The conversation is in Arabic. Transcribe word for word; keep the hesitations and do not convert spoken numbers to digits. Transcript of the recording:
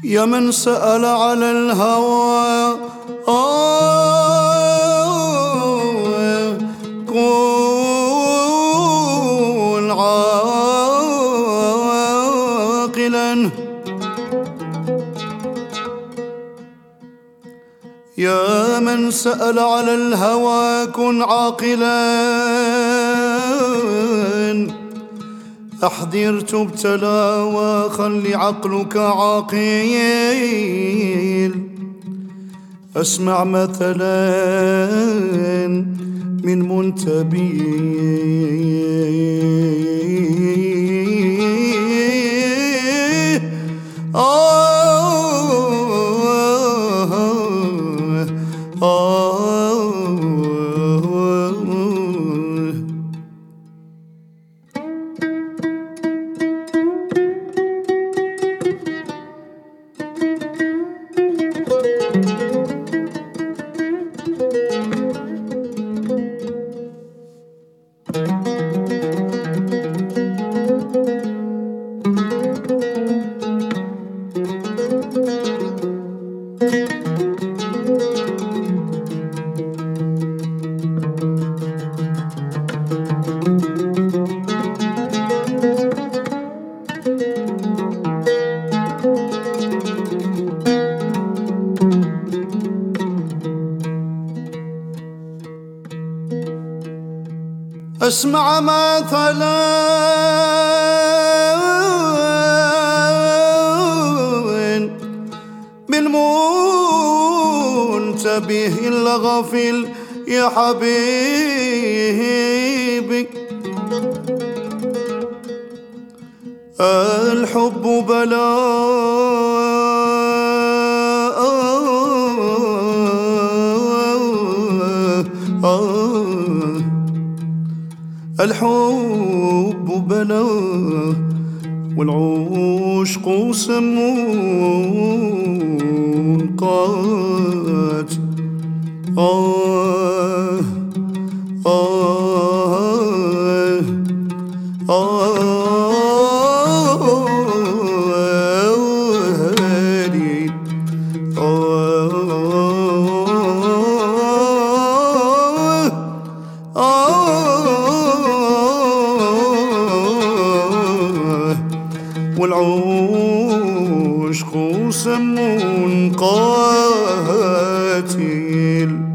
يا من سأل على الهوى آه كن عاقلا، يا من سأل على الهوى كن عاقلا، أحذر تبتلى وخل عقلك عاقل. أسمع مثلا من منتبه آه آه أسمع مثلا بالمنتبه الغافل يا حبيبي، الحب بلاء الحب بلاء والعشق سمون قات آه آه آه هادي آه والعشق سمون قاتل.